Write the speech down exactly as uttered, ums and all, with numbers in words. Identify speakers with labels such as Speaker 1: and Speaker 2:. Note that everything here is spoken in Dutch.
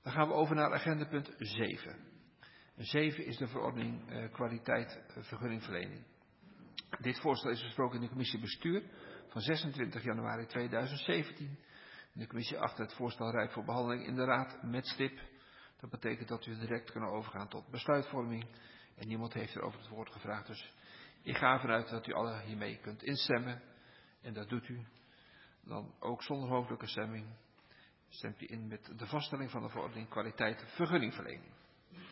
Speaker 1: Dan gaan we over naar agendapunt zeven. zeven is de verordening uh, kwaliteit uh, vergunningverlening. Dit voorstel is besproken in de commissie bestuur van zesentwintig januari tweeduizend zeventien. De commissie acht het voorstel rijp voor behandeling in de raad met stip. Dat betekent dat we direct kunnen overgaan tot besluitvorming. En niemand heeft er over het woord gevraagd. Dus ik ga ervan uit dat u alle hiermee kunt instemmen. En dat doet u dan ook zonder hoofdelijke stemming. Stemt u in met de vaststelling van de verordening kwaliteit vergunningverlening.